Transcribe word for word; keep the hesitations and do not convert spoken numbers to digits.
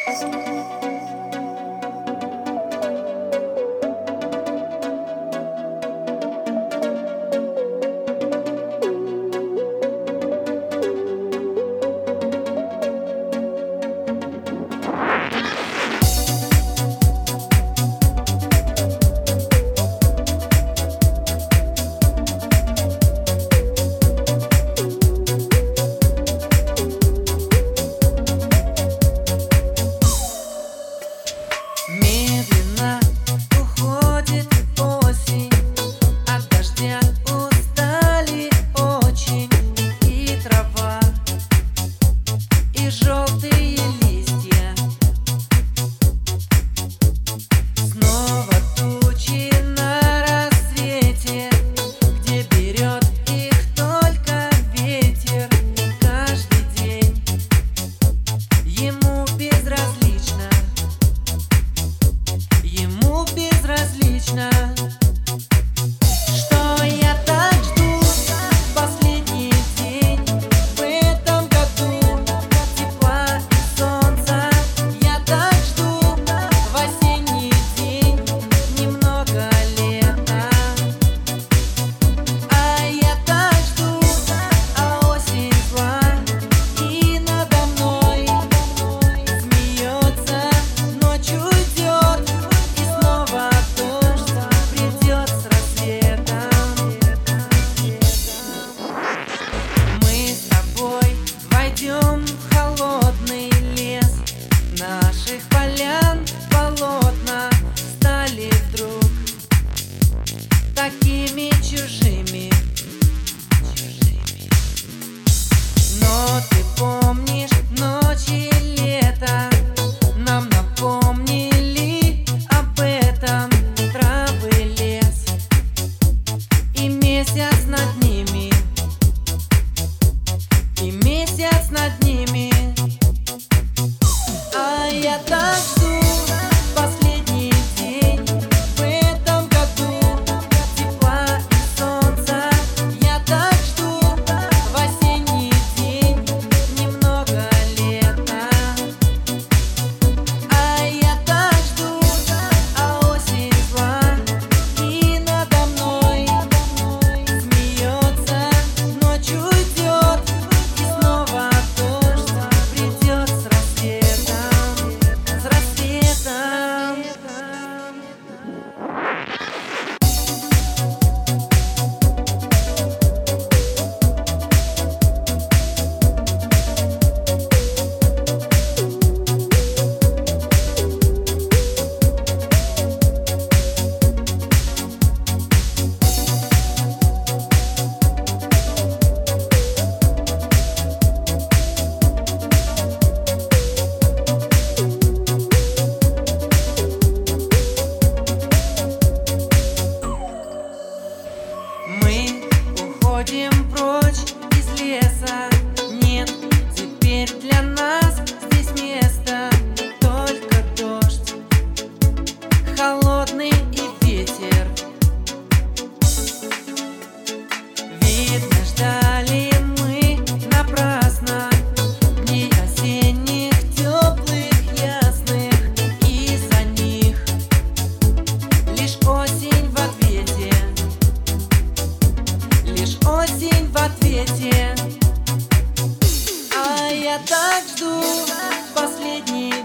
Медленно уходит осень, от дождя устали очень и трава, и желтые листья. Снова тучи на рассвете, где берет их только ветер. Каждый день ему безразлично, ему безразлично, что я так жду последний день в этом году. Тепла и солнца я так жду, в осенний день немного лета. А я так жду, а осень зла и надо мной смеется. Ночь уйдет, и снова дождь придет с рассветом. Мы с тобой войдем в холодный лес, наших полян полотна стали вдруг такими чужими. Но ты помнишь ночи лета, нам напомнили об этом травы, лес и месяц над ними, и месяц над ними. А я так жду последний день в этом году. Тепла и солнца я так жду, в осенний день немного лета. А я так жду, а осень зла и надо мной смеется. Ночь уйдет, и снова дождь придет с рассветом, с рассветом. Мы уходим прочь из леса, нет теперь для нас здесь места. Только дождь холодный и ветер. Видно, ждали мы напрасно дней осенних, теплых, ясных, и за них лишь осень в ответе, лишь осень в ответе. А я так жду последний